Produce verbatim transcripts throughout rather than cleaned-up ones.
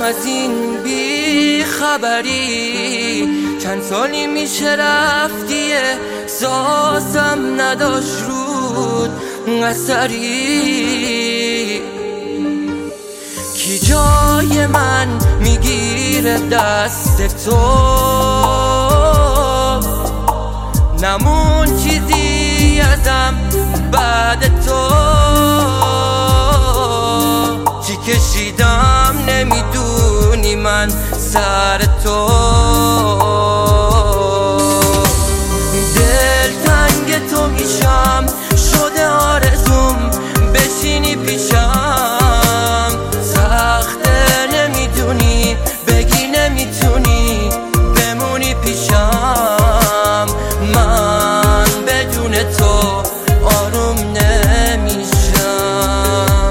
از این بی خبری، چند سالی میشه رفتی احساسم نداشت رود اثری. کی جای من میگیره دست تو، نمون چیزی ازم بعد تو. چی کشیدم نمیدونی من سر تو، دل تنگ تو میشم شده آرزوم بشینی پیشم. سخته نمیدونی بگی نمیتونی بمونی پیشم. من بدون تو آروم نمیشم.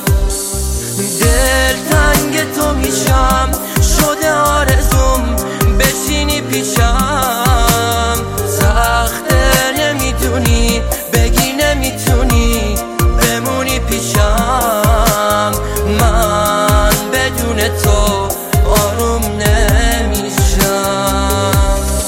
دل تنگ تو میشم شده آرزوم بشینی پیشم. سخته نمیدونی بگی نمیتونی بمونی پیشم. من بدون تو آروم نمیشم.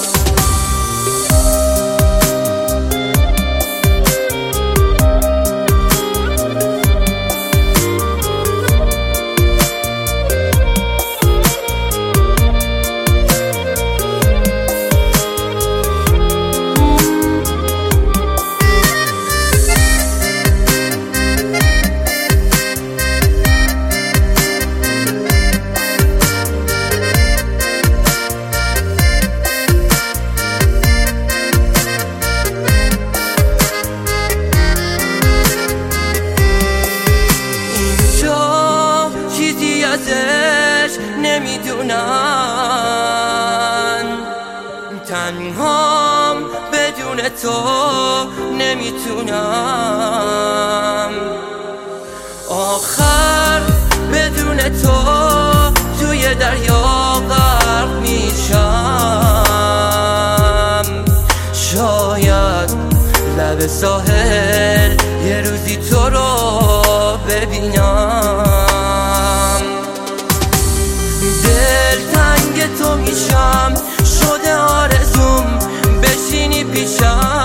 ازش نمیدونم، تنهام بدون تو نمیتونم. آخر بدون تو توی دریا غرق میشم. شاید لب ساحل یه روزی تو رو ببینم. دل تنگ تو میشم شده آرزوم بشینی پیشم.